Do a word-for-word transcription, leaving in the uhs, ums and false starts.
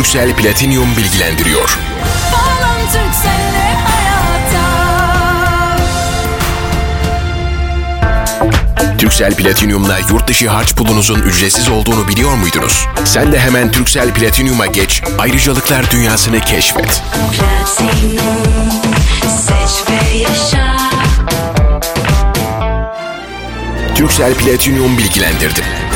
Turkcell Platinum bilgilendiriyor. Bağlan Turkcell'le hayata. Turkcell Platinum'la yurt dışı harç pulunuzun ücretsiz olduğunu biliyor muydunuz? Sen de hemen Turkcell Platinum'a geç, ayrıcalıklar dünyasını keşfet. Platinum, seç ve yaşa. Turkcell Platinum bilgilendirdi.